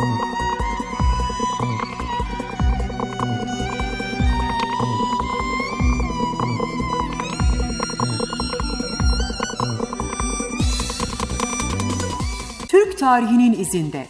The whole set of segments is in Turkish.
Türk tarihinin izinde.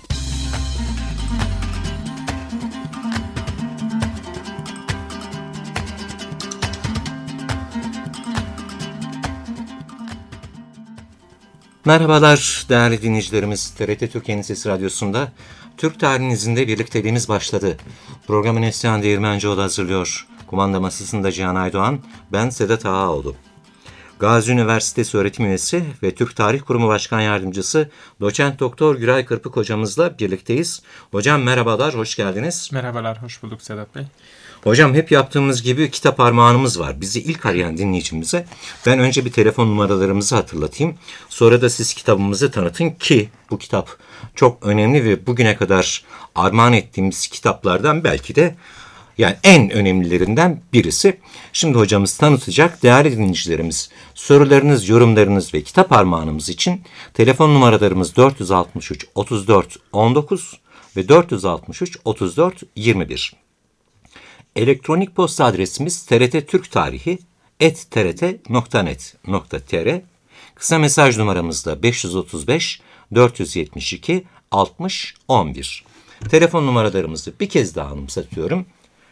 Merhabalar değerli dinleyicilerimiz. TRT Türkiye'nin Sesi Radyosu'nda Türk tarihinin izinde birlikteliğimiz başladı. Programı Neslihan Değirmencioğlu hazırlıyor. Kumanda masasında Cihan Aydoğan, ben Sedat Ağaoğlu. Gazi Üniversitesi öğretim üyesi ve Türk Tarih Kurumu Başkan Yardımcısı Doçent Doktor Güray Kırpık hocamızla birlikteyiz. Hocam merhabalar, hoş geldiniz. Merhabalar, hoş bulduk Sedat Bey. Hocam hep yaptığımız gibi kitap armağanımız var. Bizi ilk arayan dinleyicimize ben önce bir telefon numaralarımızı hatırlatayım. Sonra da siz kitabımızı tanıtın ki bu kitap çok önemli ve bugüne kadar armağan ettiğimiz kitaplardan belki de yani en önemlilerinden birisi. Şimdi hocamız tanıtacak. Değerli dinleyicilerimiz, sorularınız, yorumlarınız ve kitap armağanımız için telefon numaralarımız 463 34 19 ve 463 34 21. Elektronik posta adresimiz trttürktarihi@trt.net.tr. Kısa mesaj numaramız da 535 472 60 11. Telefon numaralarımızı bir kez daha anımsatıyorum.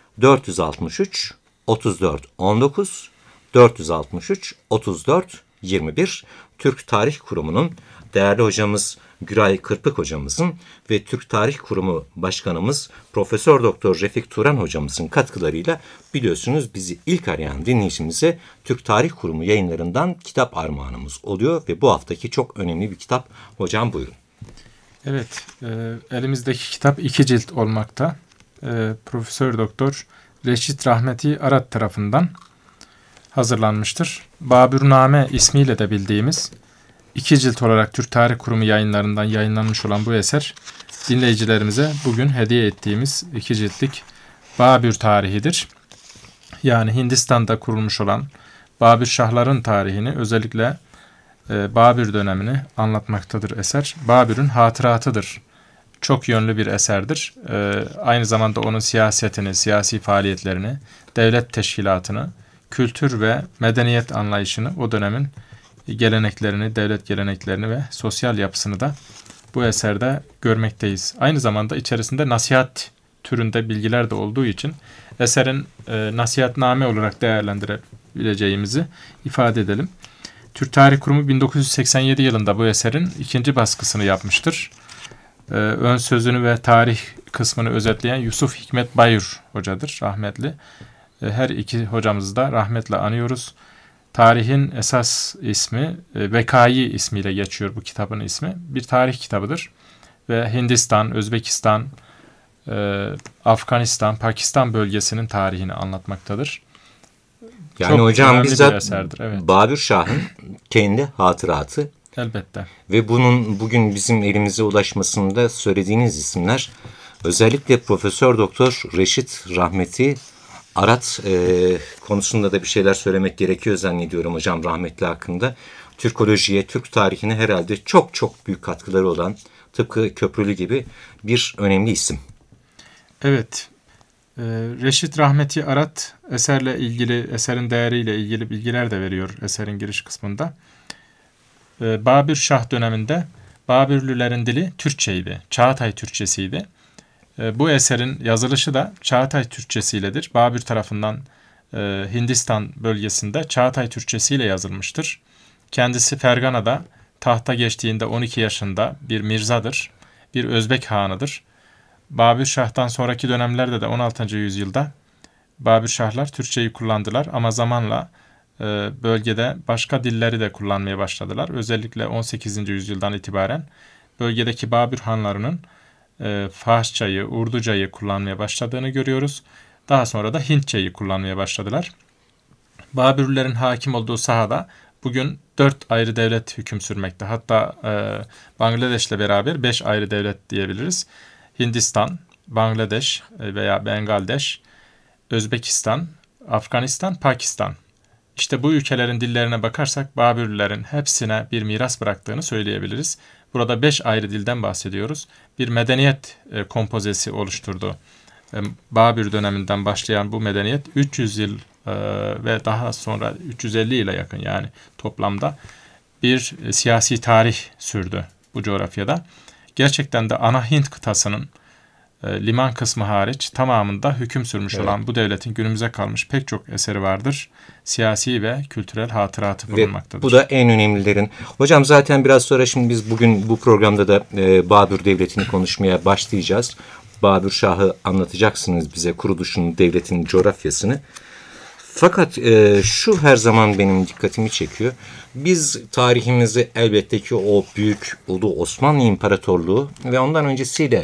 463 34 19 463 34 21. Türk Tarih Kurumu'nun değerli hocamız Güray Kırpık hocamızın ve Türk Tarih Kurumu Başkanımız Profesör Doktor Refik Turan hocamızın katkılarıyla biliyorsunuz bizi ilk arayan dinleyicimize Türk Tarih Kurumu yayınlarından kitap armağanımız oluyor ve bu haftaki çok önemli bir kitap. Hocam buyurun. Evet, elimizdeki kitap 2 cilt olmakta. Profesör Doktor Reşit Rahmeti Arat tarafından hazırlanmıştır. Babürname ismiyle de bildiğimiz 2 cilt olarak Türk Tarih Kurumu yayınlarından yayınlanmış olan bu eser dinleyicilerimize bugün hediye ettiğimiz 2 ciltlik Babür tarihidir. Yani Hindistan'da kurulmuş olan Babür Şahların tarihini, özellikle Babür dönemini anlatmaktadır eser. Babür'ün hatıratıdır. Çok yönlü bir eserdir. Aynı zamanda onun siyasetini, siyasi faaliyetlerini, devlet teşkilatını, kültür ve medeniyet anlayışını, o dönemin geleneklerini, devlet geleneklerini ve sosyal yapısını da bu eserde görmekteyiz. Aynı zamanda içerisinde nasihat türünde bilgiler de olduğu için eserin nasihatname olarak değerlendirebileceğimizi ifade edelim. Türk Tarih Kurumu 1987 yılında bu eserin 2. baskısını yapmıştır. Ön sözünü ve tarih kısmını özetleyen Yusuf Hikmet Bayur hocadır, rahmetli. Her iki hocamızı da rahmetle anıyoruz. Tarihin esas ismi Vekai ismiyle geçiyor bu kitabın ismi. Bir tarih kitabıdır ve Hindistan, Özbekistan, Afganistan, Pakistan bölgesinin tarihini anlatmaktadır. Yani çok hocam bizzat evet. Babür Şah'ın kendi hatıratı. Elbette. Ve bunun bugün bizim elimize ulaşmasında söylediğiniz isimler özellikle Profesör Doktor Reşit Rahmeti Arat konusunda da bir şeyler söylemek gerekiyor zannediyorum hocam rahmetli hakkında. Türkolojiye, Türk tarihine herhalde çok çok büyük katkıları olan, tıpkı Köprülü gibi bir önemli isim. Evet. Reşit Rahmeti Arat eserle ilgili, eserin değeriyle ilgili bilgiler de veriyor eserin giriş kısmında. Babür Şah döneminde Babürlülerin dili Türkçeydi, Çağatay Türkçesiydi. Bu eserin yazılışı da Çağatay Türkçesiyledir. Babür tarafından Hindistan bölgesinde Çağatay Türkçesiyle yazılmıştır. Kendisi Fergana'da tahta geçtiğinde 12 yaşında bir mirzadır, bir Özbek hanıdır. Babür Şah'tan sonraki dönemlerde de 16. yüzyılda Babür Şahlar Türkçeyi kullandılar ama zamanla bölgede başka dilleri de kullanmaya başladılar. Özellikle 18. yüzyıldan itibaren bölgedeki Babür hanlarının Farsçayı, Urducayı kullanmaya başladığını görüyoruz. Daha sonra da Hintçeyi kullanmaya başladılar. Babürlerin hakim olduğu sahada bugün 4 ayrı devlet hüküm sürmekte. Hatta Bangladeş'le beraber 5 ayrı devlet diyebiliriz. Hindistan, Bangladeş veya Bengaldeş, Özbekistan, Afganistan, Pakistan İşte bu ülkelerin dillerine bakarsak Babürlülerin hepsine bir miras bıraktığını söyleyebiliriz. Burada 5 ayrı dilden bahsediyoruz. Bir medeniyet kompozesi oluşturdu. Babür döneminden başlayan bu medeniyet 300 yıl ve daha sonra 350 yıla yakın, yani toplamda bir siyasi tarih sürdü bu coğrafyada. Gerçekten de ana Hint kıtasının liman kısmı hariç tamamında hüküm sürmüş olan bu devletin günümüze kalmış pek çok eseri vardır. Siyasi ve kültürel hatıratı bulunmaktadır. Ve bu da en önemlilerin. Hocam zaten biraz sonra, şimdi biz bugün bu programda da Babür Devleti'ni konuşmaya başlayacağız. Babür Şah'ı anlatacaksınız bize, kuruluşun, devletin coğrafyasını. Fakat şu her zaman benim dikkatimi çekiyor. Biz tarihimizi elbette ki o büyük Ulu Osmanlı İmparatorluğu ve ondan öncesiyle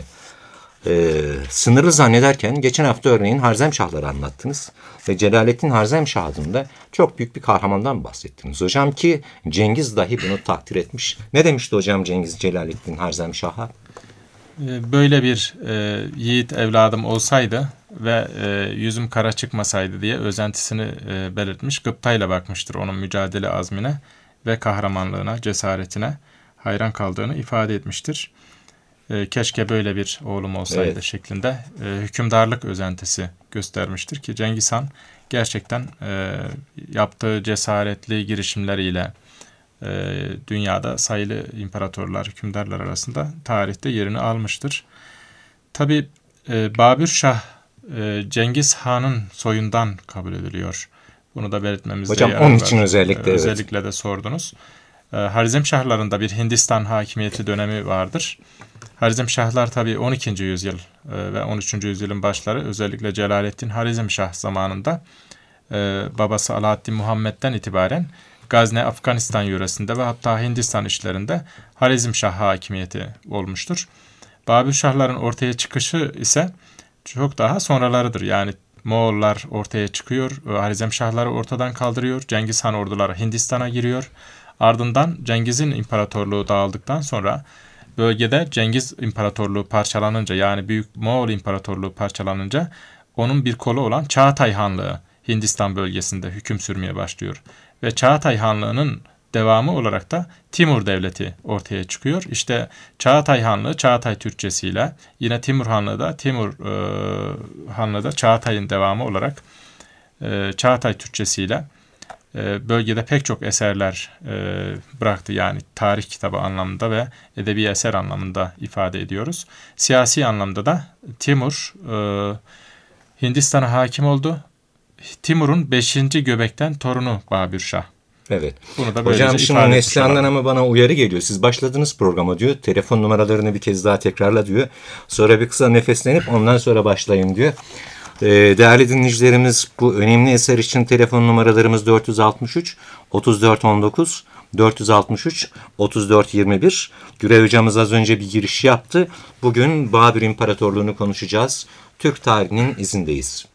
sınırlı zannederken geçen hafta örneğin Harzemşahları anlattınız. Ve Celaleddin Harzemşah adında çok büyük bir kahramandan bahsettiniz hocam, ki Cengiz dahi bunu takdir etmiş. Ne demişti hocam Cengiz Celaleddin Harzemşah'a? Böyle bir yiğit evladım olsaydı ve yüzüm kara çıkmasaydı diye özentisini belirtmiş. Gıptayla bakmıştır onun mücadele azmine ve kahramanlığına, cesaretine hayran kaldığını ifade etmiştir. Keşke böyle bir oğlum olsaydı şeklinde hükümdarlık özentisi göstermiştir ki Cengiz Han gerçekten yaptığı cesaretli girişimleriyle dünyada sayılı imparatorlar, hükümdarlar arasında tarihte yerini almıştır. Tabi Babür Şah Cengiz Han'ın soyundan kabul ediliyor. Bunu da belirtmemizde hocam yarar onun var. için özellikle de sordunuz. Harizmşahların da bir Hindistan hakimiyeti dönemi vardır. Harizmşahlar tabi 12. yüzyıl ve 13. yüzyılın başları, özellikle Celaleddin Harizmşah zamanında babası Alaaddin Muhammed'den itibaren Gazne, Afganistan yöresinde ve hatta Hindistan işlerinde Harizmşah hakimiyeti olmuştur. Babür Şahların ortaya çıkışı ise çok daha sonralarıdır. Yani Moğollar ortaya çıkıyor, Harizmşahları ortadan kaldırıyor, Cengiz Han orduları Hindistan'a giriyor. Ardından Cengiz'in imparatorluğu dağıldıktan sonra bölgede Cengiz İmparatorluğu parçalanınca, yani Büyük Moğol İmparatorluğu parçalanınca onun bir kolu olan Çağatay Hanlığı Hindistan bölgesinde hüküm sürmeye başlıyor. Ve Çağatay Hanlığı'nın devamı olarak da Timur Devleti ortaya çıkıyor. İşte Çağatay Hanlığı Çağatay Türkçesiyle, yine Timur Hanlığı da Hanlığı da Çağatay'ın devamı olarak Çağatay Türkçesiyle bölgede pek çok eserler bıraktı. Yani tarih kitabı anlamında ve edebi eser anlamında ifade ediyoruz. Siyasi anlamda da Timur Hindistan'a hakim oldu. Timur'un 5. Göbek'ten torunu Babür Şah. Evet. Bunu da hocam şimdi Neslihan'dan ama bana uyarı geliyor. Siz başladınız programa diyor. Telefon numaralarını bir kez daha tekrarla diyor. Sonra bir kısa nefeslenip ondan sonra başlayın diyor. Değerli dinleyicilerimiz, bu önemli eser için telefon numaralarımız 463 3419 463 3421. Güray hocamız az önce bir giriş yaptı. Bugün Babür İmparatorluğu'nu konuşacağız. Türk tarihinin izindeyiz.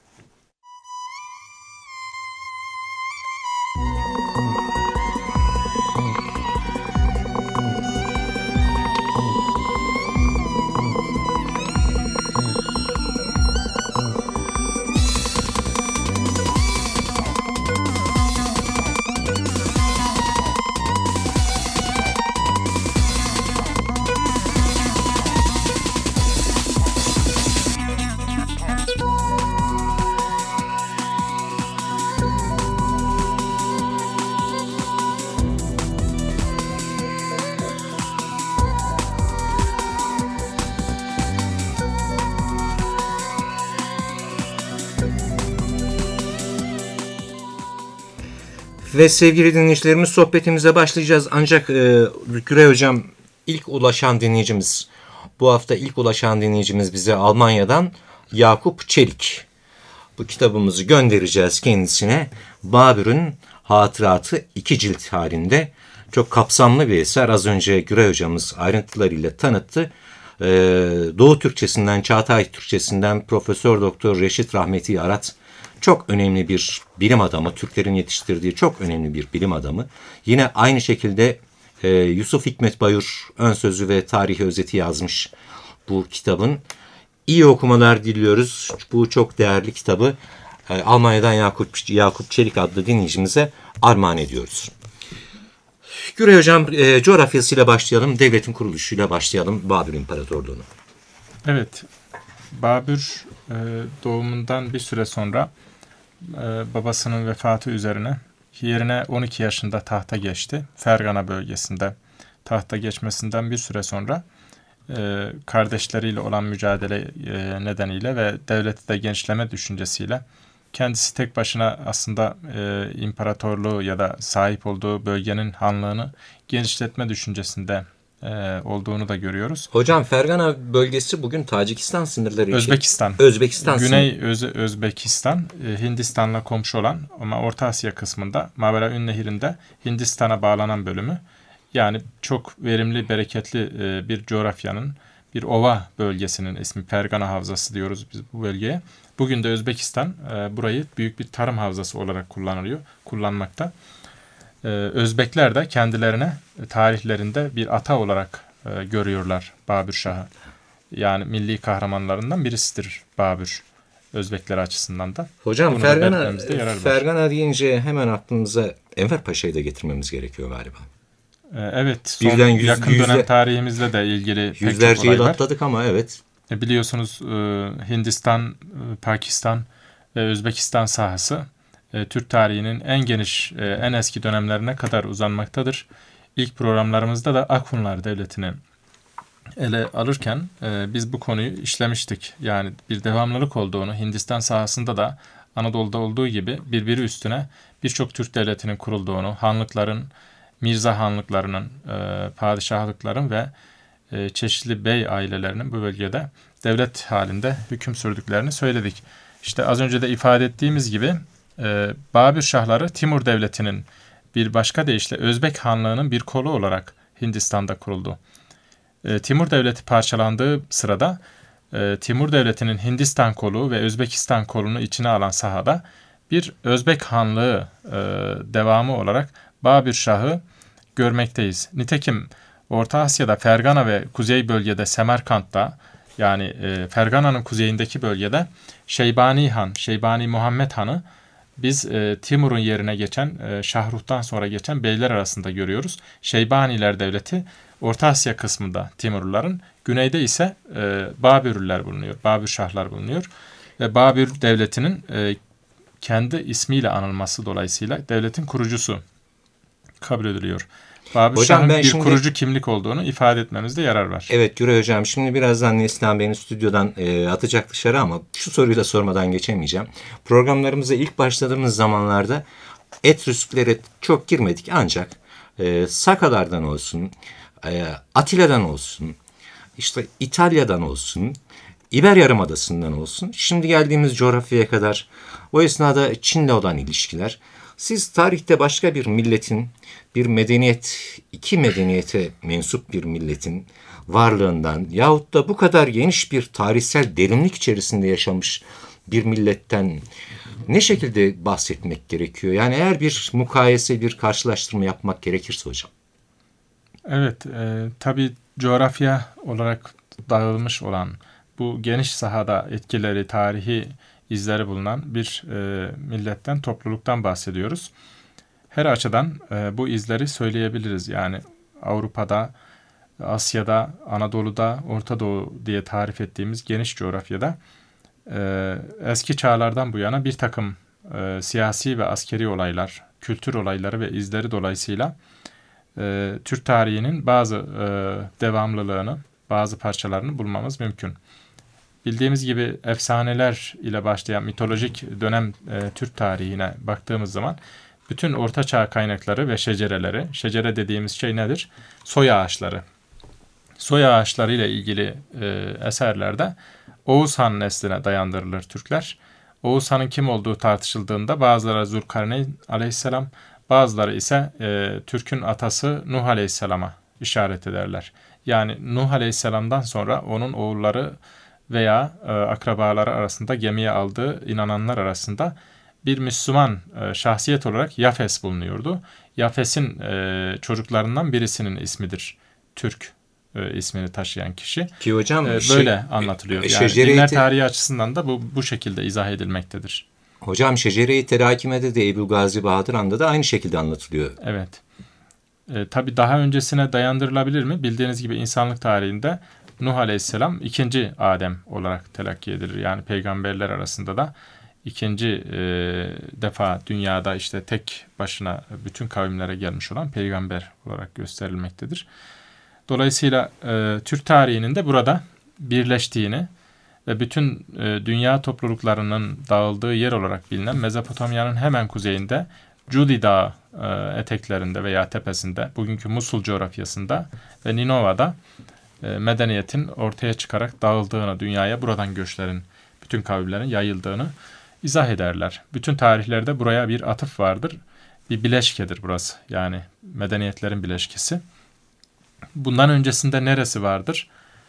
Ve sevgili dinleyicilerimiz, sohbetimize başlayacağız. Ancak Güray hocam, bu hafta ilk ulaşan dinleyicimiz bize Almanya'dan Yakup Çelik. Bu kitabımızı göndereceğiz kendisine. Babür'ün Hatıratı 2 cilt halinde. Çok kapsamlı bir eser. Az önce Güray hocamız ayrıntılarıyla tanıttı. Doğu Türkçesinden, Çağatay Türkçesinden Profesör Doktor Reşit Rahmeti Arat, çok önemli bir bilim adamı, Türklerin yetiştirdiği çok önemli bir bilim adamı. Yine aynı şekilde Yusuf Hikmet Bayur ön sözü ve tarihi özeti yazmış bu kitabın. İyi okumalar diliyoruz bu çok değerli kitabı. Almanya'dan Yakup Çelik adlı dinleyicimize armağan ediyoruz. Güray Hocam, coğrafyasıyla başlayalım, devletin kuruluşuyla başlayalım, Babür İmparatorluğu'nu. Evet, Babür doğumundan bir süre sonra babasının vefatı üzerine yerine 12 yaşında tahta geçti. Fergana bölgesinde tahta geçmesinden bir süre sonra kardeşleriyle olan mücadele nedeniyle ve devlette de genişleme düşüncesiyle kendisi tek başına aslında imparatorluğu ya da sahip olduğu bölgenin hanlığını genişletme düşüncesinde olduğunu da görüyoruz. Hocam, Fergana bölgesi bugün Tacikistan sınırları için. Özbekistan. Güney Özbekistan, Hindistan'la komşu olan ama Orta Asya kısmında Maveraün Nehri'nde Hindistan'a bağlanan bölümü. Yani çok verimli, bereketli bir coğrafyanın, bir ova bölgesinin ismi Fergana Havzası diyoruz biz bu bölgeye. Bugün de Özbekistan burayı büyük bir tarım havzası olarak kullanmakta. Özbekler de kendilerine tarihlerinde bir ata olarak görüyorlar Babür Şah'ı. Yani milli kahramanlarından birisidir Babür, Özbekler açısından da. Hocam, Fergana deyince hemen aklımıza Enver Paşa'yı da getirmemiz gerekiyor galiba. Evet, yakın dönem tarihimizle de ilgili yüzlerce yıl atladık ama evet. Biliyorsunuz Hindistan, Pakistan ve Özbekistan sahası Türk tarihinin en geniş, en eski dönemlerine kadar uzanmaktadır. İlk programlarımızda da Akhunlar Devleti'ni ele alırken biz bu konuyu işlemiştik. Yani bir devamlılık olduğunu, Hindistan sahasında da Anadolu'da olduğu gibi birbiri üstüne birçok Türk devletinin kurulduğunu, hanlıkların, Mirza hanlıklarının, padişahlıkların ve çeşitli bey ailelerinin bu bölgede devlet halinde hüküm sürdüklerini söyledik. İşte az önce de ifade ettiğimiz gibi Babür Şahları Timur Devleti'nin bir başka deyişle Özbek Hanlığı'nın bir kolu olarak Hindistan'da kuruldu. Timur Devleti parçalandığı sırada Timur Devleti'nin Hindistan kolu ve Özbekistan kolunu içine alan sahada bir Özbek Hanlığı devamı olarak Babür Şah'ı görmekteyiz. Nitekim Orta Asya'da Fergana ve kuzey bölgede Semerkant'ta, yani Fergana'nın kuzeyindeki bölgede Şeybani Muhammed Han'ı biz Timur'un yerine geçen, Şahruh'tan sonra geçen beyler arasında görüyoruz. Şeybaniler Devleti Orta Asya kısmında Timurluların, güneyde ise Babürler bulunuyor, Babür Şahlar bulunuyor. Ve Babür Devleti'nin kendi ismiyle anılması dolayısıyla devletin kurucusu kabul ediliyor. Babür Şah'ın bir kurucu kimlik olduğunu ifade etmemizde yarar var. Evet Güray Hocam, şimdi birazdan Neslihan beni stüdyodan atacak dışarı ama şu soruyu da sormadan geçemeyeceğim. Programlarımıza ilk başladığımız zamanlarda Etrüsklere çok girmedik, ancak Sakalardan olsun, Atilla'dan olsun, işte İtalya'dan olsun, İber Yarımadası'ndan olsun, şimdi geldiğimiz coğrafyaya kadar, o esnada Çin'le olan ilişkiler. Siz tarihte başka bir milletin, bir medeniyet, iki medeniyete mensup bir milletin varlığından yahut da bu kadar geniş bir tarihsel derinlik içerisinde yaşamış bir milletten ne şekilde bahsetmek gerekiyor? Yani eğer bir mukayese, bir karşılaştırma yapmak gerekirse hocam. Evet, tabii coğrafya olarak dağılmış olan bu geniş sahada etkileri, tarihi izleri bulunan bir milletten, topluluktan bahsediyoruz. Her açıdan bu izleri söyleyebiliriz. Yani Avrupa'da, Asya'da, Anadolu'da, Orta Doğu diye tarif ettiğimiz geniş coğrafyada eski çağlardan bu yana bir takım siyasi ve askeri olaylar, kültür olayları ve izleri dolayısıyla Türk tarihinin bazı devamlılığını, bazı parçalarını bulmamız mümkün. Bildiğimiz gibi efsaneler ile başlayan mitolojik dönem Türk tarihine baktığımız zaman bütün Orta Çağ kaynakları ve şecereleri, şecere dediğimiz şey nedir? Soy ağaçları. Soy ağaçları ile ilgili eserlerde Oğuz Han nesline dayandırılır Türkler. Oğuz Han'ın kim olduğu tartışıldığında bazıları Zülkarneyn aleyhisselam, bazıları ise Türk'ün atası Nuh aleyhisselama işaret ederler. Yani Nuh aleyhisselamdan sonra onun oğulları veya akrabaları arasında gemiye aldığı inananlar arasında bir Müslüman şahsiyet olarak Yafes bulunuyordu. Yafes'in çocuklarından birisinin ismidir Türk ismini taşıyan kişi. Ki hocam böyle anlatılıyor. Yani dinler tarihi açısından da bu şekilde izah edilmektedir. Hocam Şecere-i Terakime'de de Ebu Gazi Bahadır Han'da da aynı şekilde anlatılıyor. Evet. Tabii daha öncesine dayandırılabilir mi? Bildiğiniz gibi insanlık tarihinde Nuh Aleyhisselam ikinci Adem olarak telakki edilir. Yani peygamberler arasında da ikinci defa dünyada işte tek başına bütün kavimlere gelmiş olan peygamber olarak gösterilmektedir. Dolayısıyla Türk tarihinin de burada birleştiğini ve bütün dünya topluluklarının dağıldığı yer olarak bilinen Mezopotamya'nın hemen kuzeyinde Cudi Dağı eteklerinde veya tepesinde, bugünkü Musul coğrafyasında ve Ninova'da medeniyetin ortaya çıkarak dağıldığını, dünyaya buradan göçlerin, bütün kavimlerin yayıldığını izah ederler. Bütün tarihlerde buraya bir atıf vardır. Bir bileşkedir burası. Yani medeniyetlerin bileşkesi. Bundan öncesinde neresi vardır?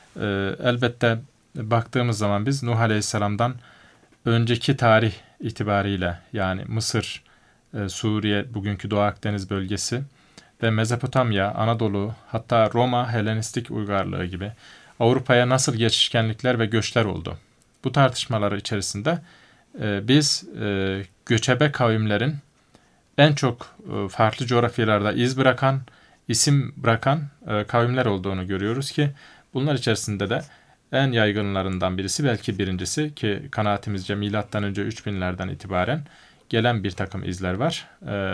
Elbette baktığımız zaman biz Nuh Aleyhisselam'dan önceki tarih itibariyle yani Mısır, Suriye, bugünkü Doğu Akdeniz bölgesi ve Mezopotamya, Anadolu, hatta Roma, Helenistik uygarlığı gibi Avrupa'ya nasıl geçişkenlikler ve göçler oldu? Bu tartışmaları içerisinde biz göçebe kavimlerin en çok farklı coğrafyalarda iz bırakan, isim bırakan kavimler olduğunu görüyoruz ki bunlar içerisinde de en yaygınlarından birisi, belki birincisi ki kanaatimizce milattan önce 3000'lerden itibaren gelen bir takım izler var.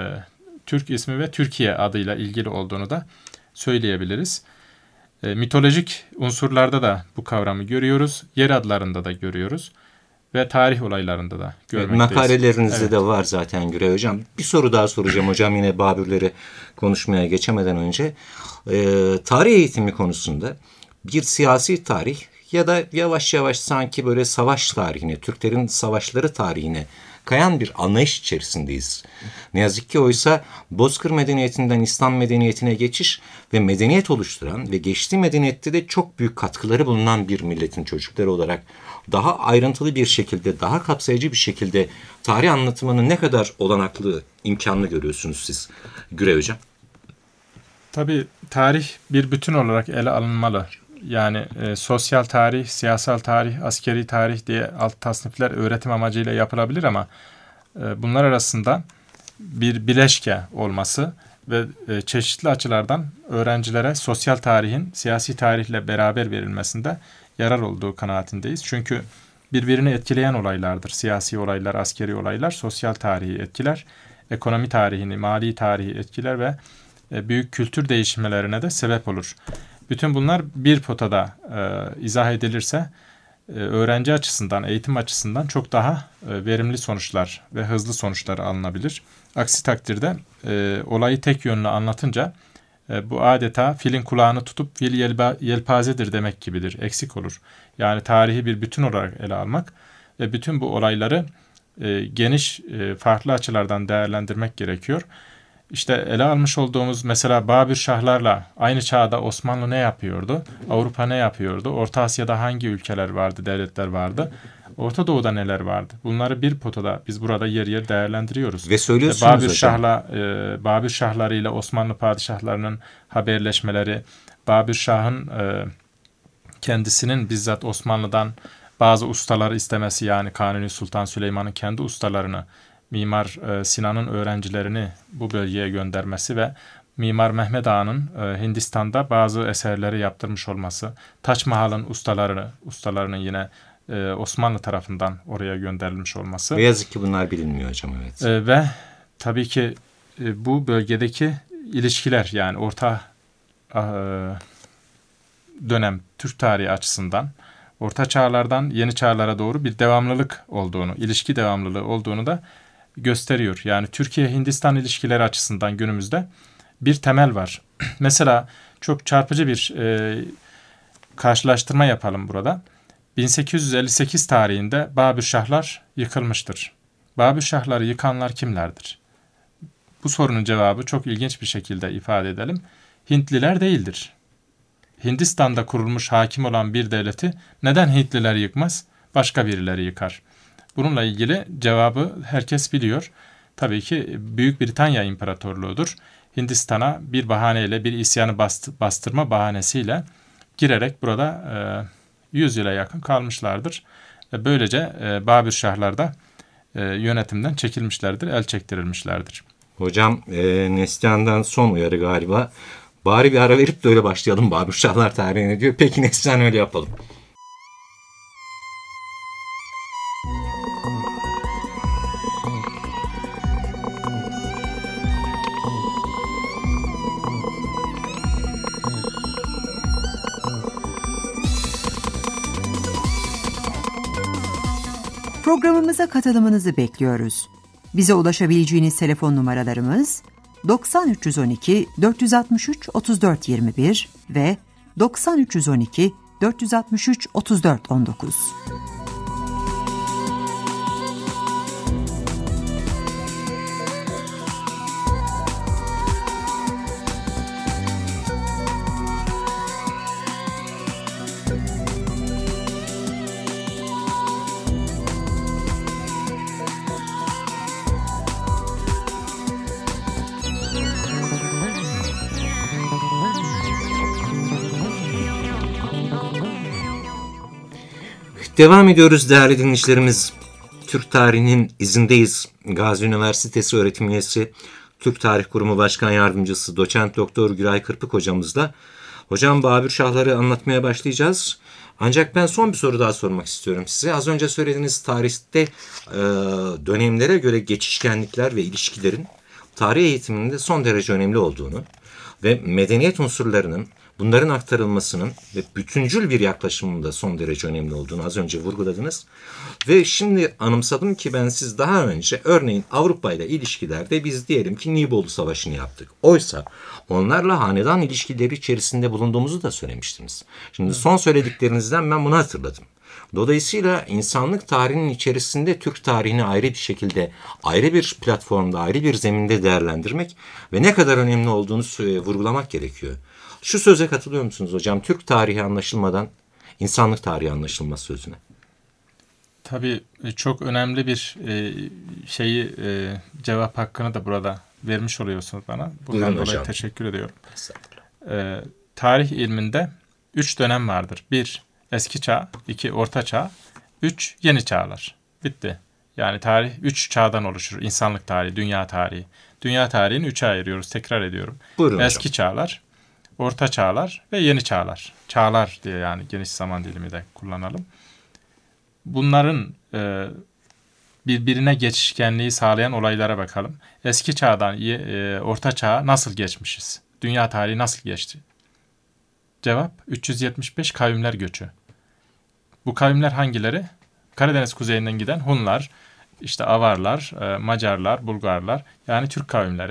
Türk ismi ve Türkiye adıyla ilgili olduğunu da söyleyebiliriz. Mitolojik unsurlarda da bu kavramı görüyoruz. Yer adlarında da görüyoruz. Ve tarih olaylarında da görmekteyiz. Makalelerinizde de var zaten Güray Hocam. Bir soru daha soracağım hocam yine Babürleri konuşmaya geçemeden önce. Tarih eğitimi konusunda bir siyasi tarih ya da yavaş yavaş sanki böyle savaş tarihine, Türklerin savaşları tarihine kayan bir anlayış içerisindeyiz. Ne yazık ki oysa Bozkır medeniyetinden İslam medeniyetine geçiş ve medeniyet oluşturan ve geçtiği medeniyette de çok büyük katkıları bulunan bir milletin çocukları olarak daha ayrıntılı bir şekilde, daha kapsayıcı bir şekilde tarih anlatımının ne kadar olanaklı, imkanlı görüyorsunuz siz Güray Hocam? Tabii tarih bir bütün olarak ele alınmalı. Yani sosyal tarih, siyasal tarih, askeri tarih diye alt tasnifler öğretim amacıyla yapılabilir ama bunlar arasında bir bileşke olması ve çeşitli açılardan öğrencilere sosyal tarihin siyasi tarihle beraber verilmesinde yarar olduğu kanaatindeyiz. Çünkü birbirini etkileyen olaylardır. Siyasi olaylar, askeri olaylar sosyal tarihi etkiler, ekonomi tarihini, mali tarihi etkiler ve büyük kültür değişimlerine de sebep olur. Bütün bunlar bir potada izah edilirse öğrenci açısından, eğitim açısından çok daha verimli sonuçlar ve hızlı sonuçlar alınabilir. Aksi takdirde olayı tek yönlü anlatınca bu adeta filin kulağını tutup fil yelpazedir demek gibidir, eksik olur. Yani tarihi bir bütün olarak ele almak ve bütün bu olayları geniş, farklı açılardan değerlendirmek gerekiyor. İşte ele almış olduğumuz mesela Babür Şahlarla aynı çağda Osmanlı ne yapıyordu? Avrupa ne yapıyordu? Orta Asya'da hangi ülkeler vardı, devletler vardı? Orta Doğu'da neler vardı? Bunları bir potada biz burada yer yer değerlendiriyoruz. Ve söylüyorsunuz hocam. Babür Şahları ile Osmanlı padişahlarının haberleşmeleri, Babür Şah'ın kendisinin bizzat Osmanlı'dan bazı ustaları istemesi, yani Kanuni Sultan Süleyman'ın kendi ustalarını, Mimar Sinan'ın öğrencilerini bu bölgeye göndermesi ve Mimar Mehmed Ağa'nın Hindistan'da bazı eserleri yaptırmış olması, Taç Mahal'ın ustalarının yine Osmanlı tarafından oraya gönderilmiş olması. Ne yazık ki bunlar bilinmiyor hocam, evet. Ve tabii ki bu bölgedeki ilişkiler, yani orta dönem Türk tarihi açısından orta çağlardan yeni çağlara doğru bir devamlılık olduğunu, ilişki devamlılığı olduğunu da gösteriyor. Yani Türkiye-Hindistan ilişkileri açısından günümüzde bir temel var. Mesela çok çarpıcı bir karşılaştırma yapalım burada. 1858 tarihinde Babür Şahlar yıkılmıştır. Babür Şahları yıkanlar kimlerdir? Bu sorunun cevabı çok ilginç bir şekilde ifade edelim. Hintliler değildir. Hindistan'da kurulmuş hakim olan bir devleti neden Hintliler yıkmaz? Başka birileri yıkar. Bununla ilgili cevabı herkes biliyor. Tabii ki Büyük Britanya İmparatorluğu'dur. Hindistan'a bir bahaneyle, bir isyanı bastırma bahanesiyle girerek burada 100 yıla yakın kalmışlardır. Ve böylece Babür Şahlar da yönetimden çekilmişlerdir, el çektirilmişlerdir. Hocam Neslihan'dan son uyarı galiba. Bari bir ara verip de öyle başlayalım Babür Şahlar tarihine diyor. Peki Neslihan, öyle yapalım. Programımıza katılımınızı bekliyoruz. Bize ulaşabileceğiniz telefon numaralarımız 90 312 463 34 21 ve 90 312 463 34 19. Devam ediyoruz değerli dinleyicilerimiz. Türk tarihinin izindeyiz. Gazi Üniversitesi öğretim üyesi, Türk Tarih Kurumu Başkan Yardımcısı Doçent Doktor Güray Kırpık hocamızla. Hocam, Babür Şahları anlatmaya başlayacağız. Ancak ben son bir soru daha sormak istiyorum size. Az önce söylediğiniz tarihte dönemlere göre geçişkenlikler ve ilişkilerin tarih eğitiminde son derece önemli olduğunu ve medeniyet unsurlarının, bunların aktarılmasının ve bütüncül bir yaklaşımın da son derece önemli olduğunu az önce vurguladınız. Ve şimdi anımsadım ki ben, siz daha önce örneğin Avrupa ile ilişkilerde biz diyelim ki Nibolu Savaşı'nı yaptık. Oysa onlarla hanedan ilişkileri içerisinde bulunduğumuzu da söylemiştiniz. Şimdi son söylediklerinizden ben bunu hatırladım. Dolayısıyla insanlık tarihinin içerisinde Türk tarihini ayrı bir şekilde, ayrı bir platformda, ayrı bir zeminde değerlendirmek ve ne kadar önemli olduğunu vurgulamak gerekiyor. Şu söze katılıyor musunuz hocam? Türk tarihi anlaşılmadan insanlık tarihi anlaşılmaz sözüne. Tabii çok önemli bir cevap hakkını da burada vermiş oluyorsunuz bana. Bundan dolayı teşekkür ediyorum. Tarih ilminde 3 dönem vardır. 1 eski çağ, 2 orta çağ, 3 yeni çağlar. Bitti. Yani tarih 3 çağdan oluşur. İnsanlık tarihi, dünya tarihi. Dünya tarihini 3'e ayırıyoruz. Tekrar ediyorum. Buyurun eski hocam. çağlar, orta çağlar ve yeni çağlar. Çağlar diye yani geniş zaman dilimi de kullanalım. Bunların birbirine geçişkenliği sağlayan olaylara bakalım. Eski çağdan orta çağa nasıl geçmişiz? Dünya tarihi nasıl geçti? Cevap 375 kavimler göçü. Bu kavimler hangileri? Karadeniz kuzeyinden giden Hunlar, işte Avarlar, Macarlar, Bulgarlar, yani Türk kavimleri.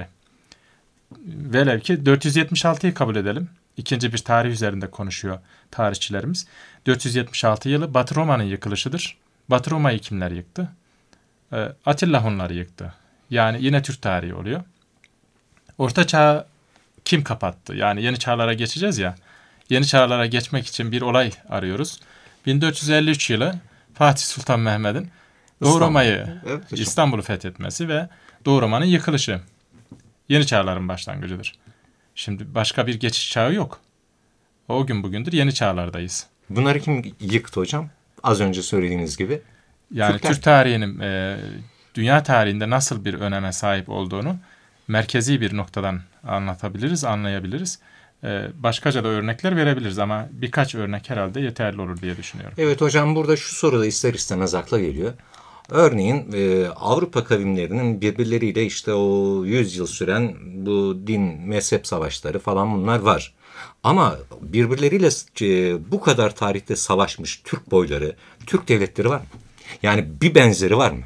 Velev ki 476'yı kabul edelim. İkinci bir tarih üzerinde konuşuyor tarihçilerimiz. 476 yılı Batı Roma'nın yıkılışıdır. Batı Roma'yı kimler yıktı? Atilla Hunları yıktı. Yani yine Türk tarihi oluyor. Orta Çağ'ı kim kapattı? Yani yeni çağlara geçeceğiz ya. Yeni çağlara geçmek için bir olay arıyoruz. 1453 yılı Fatih Sultan Mehmet'in Doğu Roma'yı, İstanbul'u fethetmesi ve Doğu Roma'nın yıkılışı. Yeni çağların başlangıcıdır. Şimdi başka bir geçiş çağı yok. O gün bugündür yeni çağlardayız. Bunları kim yıktı hocam? Az önce söylediğiniz gibi. Yani Türkler. Türk tarihinin dünya tarihinde nasıl bir öneme sahip olduğunu merkezi bir noktadan anlatabiliriz, anlayabiliriz. Başkaca da örnekler verebiliriz ama birkaç örnek herhalde yeterli olur diye düşünüyorum. Evet hocam, burada şu soru da ister istemez akla geliyor. Örneğin Avrupa kavimlerinin birbirleriyle işte o 100 yıl süren bu din, mezhep savaşları falan bunlar var. Ama birbirleriyle bu kadar tarihte savaşmış Türk boyları, Türk devletleri var mı? Yani bir benzeri var mı?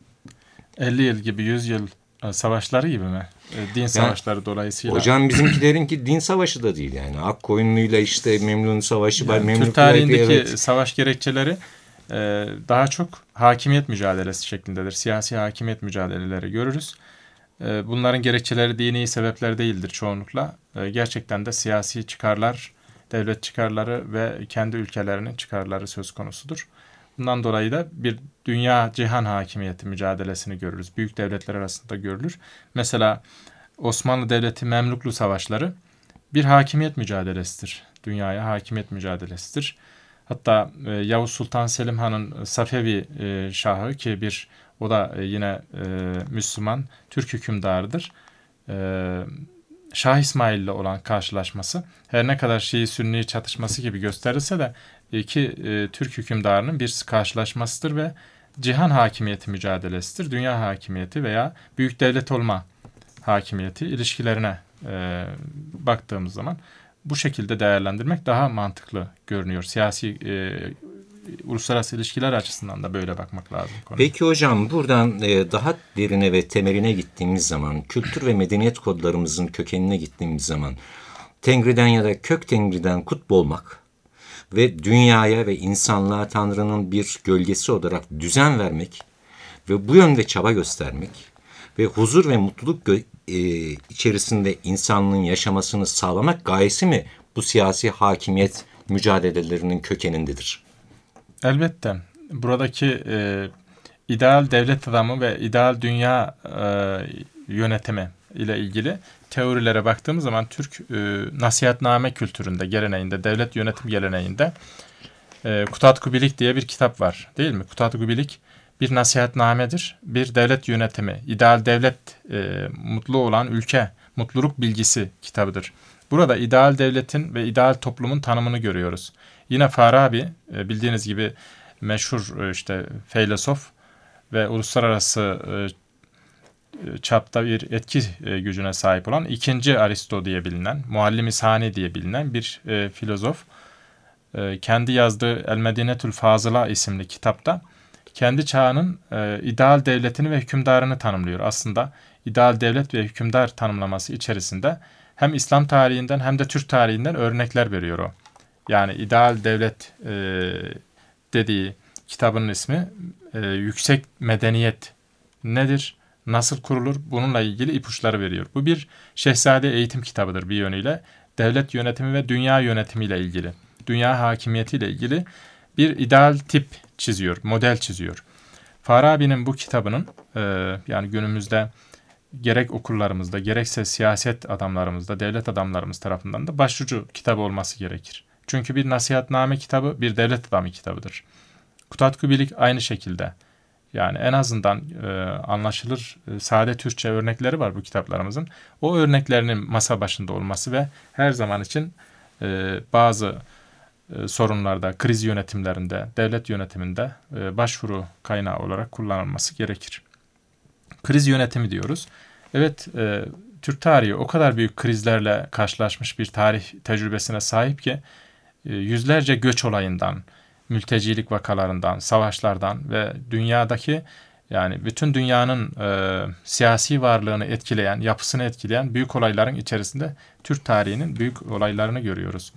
50 yıl gibi, 100 yıl savaşları gibi mi? Din savaşları dolayısıyla. Hocam bizimkilerinki din savaşı da değil yani. Akkoyunlu'yla işte Memnun Savaşı var. Türk tarihindeki savaş gerekçeleri daha çok hakimiyet mücadelesi şeklindedir. Siyasi hakimiyet mücadeleleri görürüz. Bunların gerekçeleri dini sebepler değildir çoğunlukla. Gerçekten de siyasi çıkarlar, devlet çıkarları ve kendi ülkelerinin çıkarları söz konusudur. Bundan dolayı da bir dünya cihan hakimiyeti mücadelesini görürüz. Büyük devletler arasında görülür. Mesela Osmanlı Devleti Memluklu savaşları bir hakimiyet mücadelesidir. Dünyaya hakimiyet mücadelesidir. Hatta Yavuz Sultan Selim Han'ın Safevi Şahı ki bir O da yine Müslüman Türk hükümdarıdır. Şah İsmail ile olan karşılaşması her ne kadar Şii-Sünni çatışması gibi gösterilse de iki Türk hükümdarının bir karşılaşmasıdır ve cihan hakimiyeti mücadelesidir. Dünya hakimiyeti veya büyük devlet olma hakimiyeti ilişkilerine baktığımız zaman bu şekilde değerlendirmek daha mantıklı görünüyor. Siyasi, uluslararası ilişkiler açısından da böyle bakmak lazım. Peki hocam, buradan daha derine ve temeline gittiğimiz zaman, kültür ve medeniyet kodlarımızın kökenine gittiğimiz zaman, Tengri'den ya da kök Tengri'den kutbu olmak ve dünyaya ve insanlığa Tanrı'nın bir gölgesi olarak düzen vermek ve bu yönde çaba göstermek ve huzur ve mutluluk içerisinde insanlığın yaşamasını sağlamak gayesi mi bu siyasi hakimiyet mücadelelerinin kökenindedir? Elbette. Buradaki ideal devlet adamı ve ideal dünya yönetimi ile ilgili teorilere baktığımız zaman Türk nasihatname kültüründe, geleneğinde, devlet yönetim geleneğinde Kutat-ı Bilik diye bir kitap var, değil mi? Kutat-ı Bilik bir nasihatnamedir, bir devlet yönetimi, ideal devlet, mutlu olan ülke, mutluluk bilgisi kitabıdır. Burada ideal devletin ve ideal toplumun tanımını görüyoruz. Yine Farabi, bildiğiniz gibi meşhur filozof ve uluslararası çapta bir etki gücüne sahip olan ikinci Aristo diye bilinen, Muallim-i Sani diye bilinen bir filozof. Kendi yazdığı El Medinetül Fazıla isimli kitapta kendi çağının ideal devletini ve hükümdarını tanımlıyor. Aslında ideal devlet ve hükümdar tanımlaması içerisinde hem İslam tarihinden hem de Türk tarihinden örnekler veriyor o. Yani ideal devlet dediği kitabının ismi Yüksek Medeniyet nedir, nasıl kurulur, bununla ilgili ipuçları veriyor. Bu bir şehzade eğitim kitabıdır bir yönüyle. Devlet yönetimi ve dünya yönetimiyle ilgili, dünya hakimiyetiyle ilgili bir ideal tip çiziyor, model çiziyor. Farabi'nin bu kitabının yani günümüzde gerek okullarımızda, gerekse siyaset adamlarımızda, devlet adamlarımız tarafından da başucu kitabı olması gerekir. Çünkü bir nasihatname kitabı, bir devlet adamı kitabıdır. Kutat-ı Bilik aynı şekilde. Yani en azından anlaşılır sade Türkçe örnekleri var bu kitaplarımızın. O örneklerinin masa başında olması ve her zaman için bazı sorunlarda, kriz yönetimlerinde, devlet yönetiminde başvuru kaynağı olarak kullanılması gerekir. Kriz yönetimi diyoruz. Evet, Türk tarihi o kadar büyük krizlerle karşılaşmış bir tarih tecrübesine sahip ki yüzlerce göç olayından, mültecilik vakalarından, savaşlardan ve dünyadaki, yani bütün dünyanın siyasi varlığını etkileyen, yapısını etkileyen büyük olayların içerisinde Türk tarihinin büyük olaylarını görüyoruz.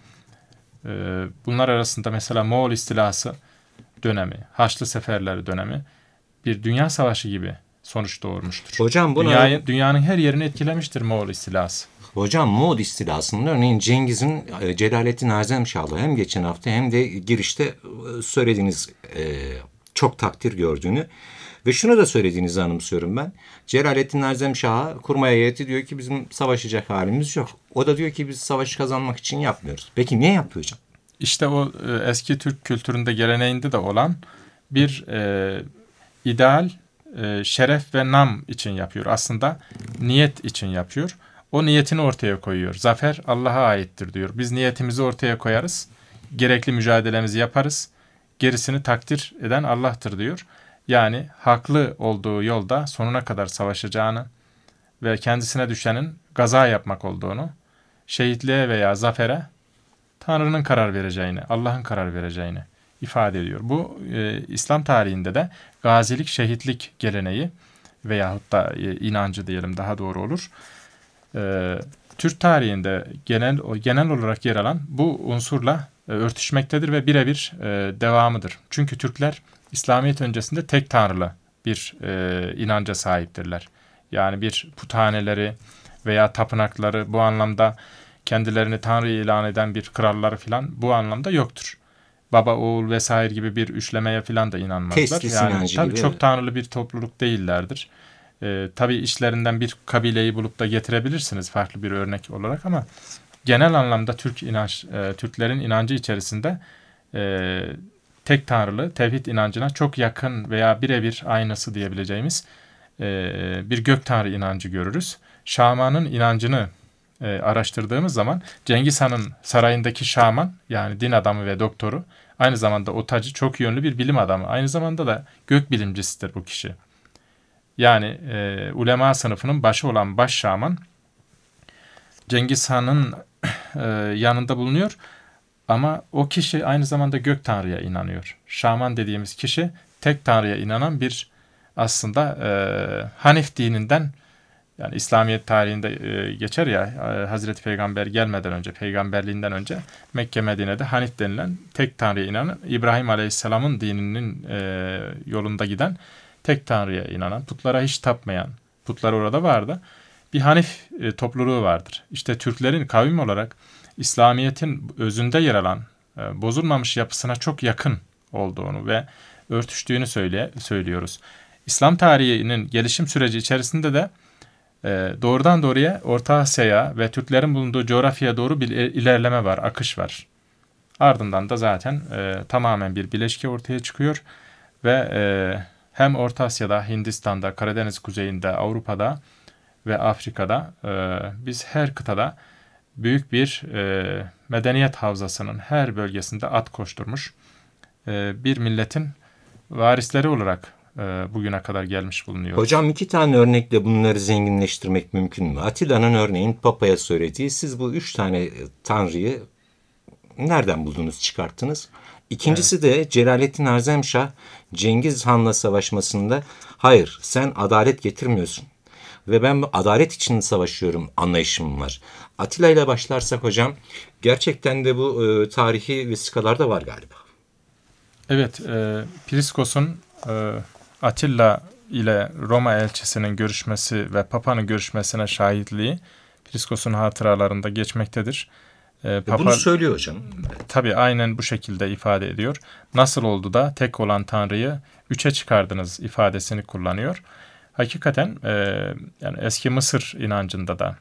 Bunlar arasında mesela Moğol istilası dönemi, Haçlı Seferleri dönemi bir dünya savaşı gibi sonuç doğurmuştur. Hocam dünyanın her yerini etkilemiştir Moğol istilası. Hocam, Moğol istilasında örneğin Cengiz'in Celalettin Azemşah'la hem geçen hafta hem de girişte söylediğiniz çok takdir gördüğünü ve şunu da söylediğinizi anımsıyorum ben. Celalettin Azemşah'a kurmay heyeti diyor ki bizim savaşacak halimiz yok. O da diyor ki biz savaşı kazanmak için yapmıyoruz. Peki niye yapıyor hocam? İşte o eski Türk kültüründe, geleneğinde de olan bir ideal, şeref ve nam için yapıyor. Aslında niyet için yapıyor. O niyetini ortaya koyuyor. Zafer Allah'a aittir diyor. Biz niyetimizi ortaya koyarız. Gerekli mücadelemizi yaparız. Gerisini takdir eden Allah'tır diyor. Yani haklı olduğu yolda sonuna kadar savaşacağını ve kendisine düşenin gaza yapmak olduğunu, şehitliğe veya zafere Tanrı'nın karar vereceğini, Allah'ın karar vereceğini ifade ediyor. Bu İslam tarihinde de gazilik, şehitlik geleneği veyahut da inancı diyelim daha doğru olur. Türk tarihinde genel olarak yer alan bu unsurla örtüşmektedir ve birebir devamıdır. Çünkü Türkler İslamiyet öncesinde tek tanrılı bir inanca sahiptirler. Yani bir puthaneleri veya tapınakları, bu anlamda kendilerini tanrı ilan eden bir kralları filan bu anlamda yoktur. Baba, oğul vesaire gibi bir üçlemeye filan da inanmazlar. Teslis yani inancı tabii gibi. Çok tanrılı bir topluluk değillerdir. Tabii işlerinden bir kabileyi bulup da getirebilirsiniz farklı bir örnek olarak ama genel anlamda Türklerin inancı içerisinde tek tanrılı tevhid inancına çok yakın veya birebir aynısı diyebileceğimiz bir gök tanrı inancı görürüz. Şaman'ın inancını araştırdığımız zaman Cengiz Han'ın sarayındaki şaman, yani din adamı ve doktoru, aynı zamanda otacı, çok yönlü bir bilim adamı. Aynı zamanda da gök bilimcisidir bu kişi. Yani ulema sınıfının başı olan baş şaman Cengiz Han'ın yanında bulunuyor. Ama o kişi aynı zamanda gök tanrıya inanıyor. Şaman dediğimiz kişi tek tanrıya inanan bir, aslında Hanif dininden, yani İslamiyet tarihinde geçer ya, Hazreti Peygamber gelmeden önce, peygamberliğinden önce Mekke Medine'de Hanif denilen tek tanrıya inanan, İbrahim Aleyhisselam'ın dininin yolunda giden, tek tanrıya inanan, putlara hiç tapmayan, putlar orada vardı, bir Hanif topluluğu vardır. İşte Türklerin kavim olarak İslamiyet'in özünde yer alan, bozulmamış yapısına çok yakın olduğunu ve örtüştüğünü söylüyoruz. İslam tarihinin gelişim süreci içerisinde de doğrudan doğruya Orta Asya'ya ve Türklerin bulunduğu coğrafyaya doğru bir ilerleme var, akış var. Ardından da zaten tamamen bir bileşke ortaya çıkıyor ve hem Orta Asya'da, Hindistan'da, Karadeniz kuzeyinde, Avrupa'da ve Afrika'da, biz her kıtada büyük bir medeniyet havzasının her bölgesinde at koşturmuş bir milletin varisleri olarak bugüne kadar gelmiş bulunuyor. Hocam 2 tane örnekle bunları zenginleştirmek mümkün mü? Atilla'nın örneğin Papa'ya söylediği, siz bu 3 tane tanrıyı nereden buldunuz, çıkarttınız? İkincisi de Celalettin Harzemşah Cengiz Han'la savaşmasında, hayır sen adalet getirmiyorsun ve ben bu adalet için savaşıyorum anlayışım var. Atilla ile başlarsak hocam, gerçekten de bu tarihi vesikalarda var galiba. Evet, Priskos'un Atilla ile Roma elçisinin görüşmesi ve Papa'nın görüşmesine şahitliği Priskos'un hatıralarında geçmektedir. Papa, bunu söylüyor hocam. Tabii aynen bu şekilde ifade ediyor. Nasıl oldu da tek olan Tanrı'yı 3'e çıkardınız ifadesini kullanıyor. Hakikaten yani eski Mısır inancında da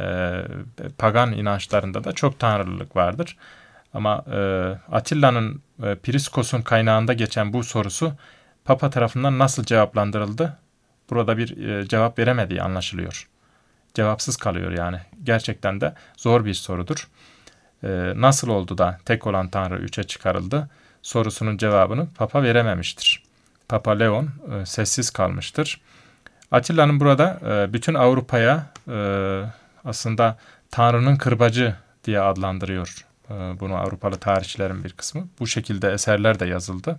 pagan inançlarında da çok tanrılılık vardır. Ama Atilla'nın Priskos'un kaynağında geçen bu sorusu Papa tarafından nasıl cevaplandırıldı? Burada bir cevap veremediği anlaşılıyor. Cevapsız kalıyor yani. Gerçekten de zor bir sorudur. Nasıl oldu da tek olan Tanrı 3'e çıkarıldı sorusunun cevabını Papa verememiştir. Papa Leon sessiz kalmıştır. Atilla'nın burada bütün Avrupa'ya aslında Tanrı'nın kırbacı diye adlandırıyor. Bunu Avrupalı tarihçilerin bir kısmı. Bu şekilde eserler de yazıldı.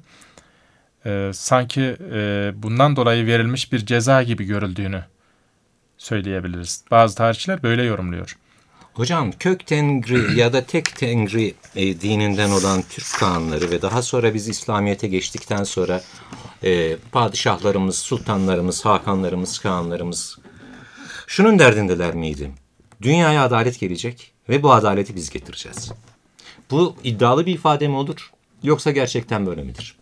Sanki bundan dolayı verilmiş bir ceza gibi görüldüğünü söyleyebiliriz. Bazı tarihçiler böyle yorumluyor. Hocam kök tengri ya da tek tengri dininden olan Türk kağanları ve daha sonra biz İslamiyet'e geçtikten sonra padişahlarımız, sultanlarımız, hakanlarımız, kağanlarımız şunun derdindeler miydi? Dünyaya adalet gelecek ve bu adaleti biz getireceğiz. Bu iddialı bir ifade mi olur yoksa gerçekten böyle midir?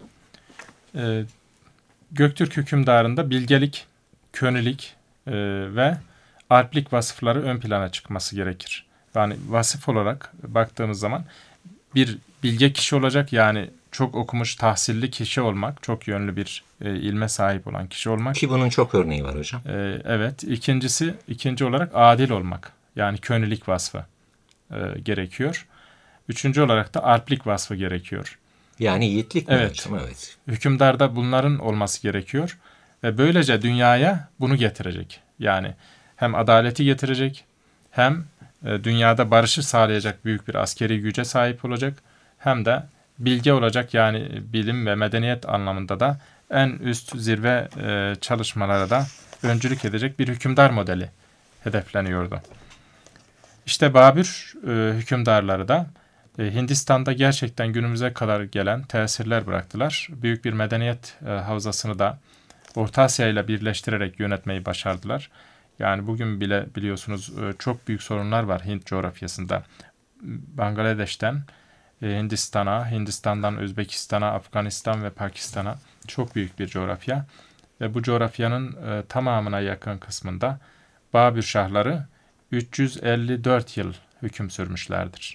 Göktürk hükümdarında bilgelik, könilik ve alplik vasıfları ön plana çıkması gerekir. Yani vasıf olarak baktığımız zaman bir bilge kişi olacak, yani çok okumuş, tahsilli kişi olmak, çok yönlü bir ilme sahip olan kişi olmak. Ki bunun çok örneği var hocam. Evet. İkinci olarak adil olmak, yani könilik vasfı gerekiyor. Üçüncü olarak da alplik vasfı gerekiyor. Yani yiğitlik mi evet. hocam? Evet. Hükümdarda bunların olması gerekiyor ve böylece dünyaya bunu getirecek. Yani hem adaleti getirecek, hem dünyada barışı sağlayacak büyük bir askeri güce sahip olacak, hem de bilge olacak, yani bilim ve medeniyet anlamında da en üst zirve çalışmalara da öncülük edecek bir hükümdar modeli hedefleniyordu. İşte Babür hükümdarları da Hindistan'da gerçekten günümüze kadar gelen tesirler bıraktılar. Büyük bir medeniyet havzasını da Orta Asya ile birleştirerek yönetmeyi başardılar. Yani bugün bile biliyorsunuz çok büyük sorunlar var Hint coğrafyasında. Bangladeş'ten Hindistan'a, Hindistan'dan Özbekistan'a, Afganistan ve Pakistan'a çok büyük bir coğrafya. Ve bu coğrafyanın tamamına yakın kısmında Babür Şahları 354 yıl hüküm sürmüşlerdir.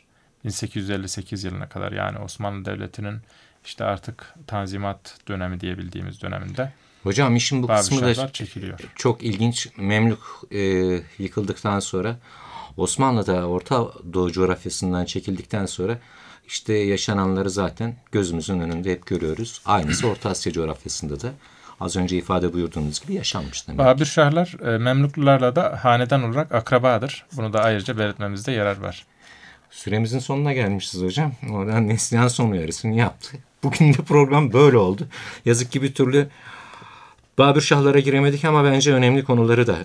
1858 yılına kadar, yani Osmanlı Devleti'nin işte artık Tanzimat dönemi diyebildiğimiz döneminde Hocam işin bu kısmı da çekiliyor. Çok ilginç. Memlük yıkıldıktan sonra, Osmanlı'da Orta Doğu coğrafyasından çekildikten sonra işte yaşananları zaten gözümüzün önünde hep görüyoruz. Aynısı Orta Asya coğrafyasında da az önce ifade buyurduğunuz gibi yaşanmış demek. Babür Şahlar Memluklularla da hanedan olarak akrabadır. Bunu da ayrıca belirtmemizde yarar var. Süremizin sonuna gelmişiz hocam. Oradan Neslihan son uyarısını yaptı. Bugün de program böyle oldu. Yazık ki bir türlü Babür Şahlara giremedik ama bence önemli konuları da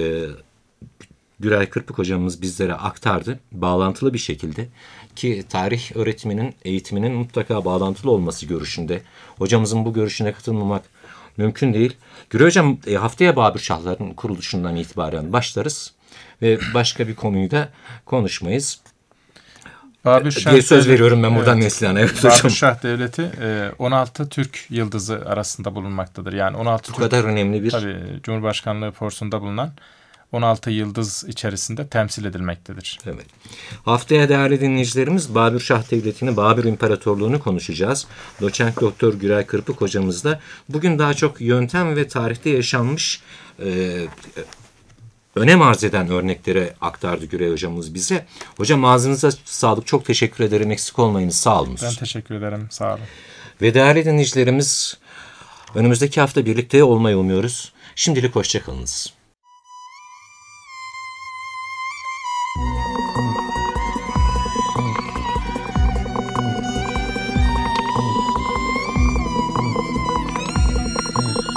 Güray Kırpık hocamız bizlere aktardı. Bağlantılı bir şekilde, ki tarih öğretiminin, eğitiminin mutlaka bağlantılı olması görüşünde. Hocamızın bu görüşüne katılmamak mümkün değil. Güray hocam, haftaya Babür Şahların kuruluşundan itibaren başlarız ve başka bir konuyu da konuşmayız. Diye söz veriyorum ben buradan Neslihan'a. Evet, Babür Şah Devleti 16 Türk yıldızı arasında bulunmaktadır. Yani 16 bu Türk, kadar önemli bir... Tabii, Cumhurbaşkanlığı forsunda bulunan 16 yıldız içerisinde temsil edilmektedir. Evet. Haftaya değerli dinleyicilerimiz Babür Şah Devleti'ni, Babür İmparatorluğu'nu konuşacağız. Doçent Doktor Güray Kırpık hocamızla. Bugün daha çok yöntem ve tarihte yaşanmış önem arz eden örnekleri aktardı Güray hocamız bize. Hocam ağzınıza sağlık. Çok teşekkür ederim. Eksik olmayınız. Sağ olun. Ben teşekkür ederim. Sağ olun. Ve değerli dinleyicilerimiz, önümüzdeki hafta birlikte olmayı umuyoruz. Şimdilik hoşçakalınız.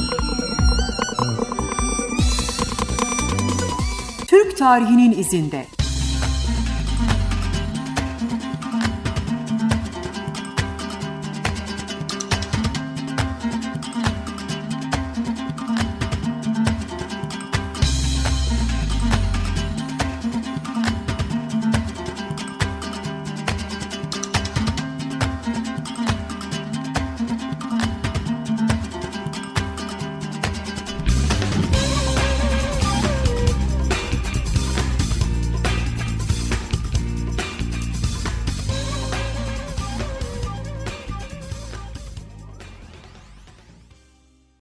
Türk tarihinin izinde.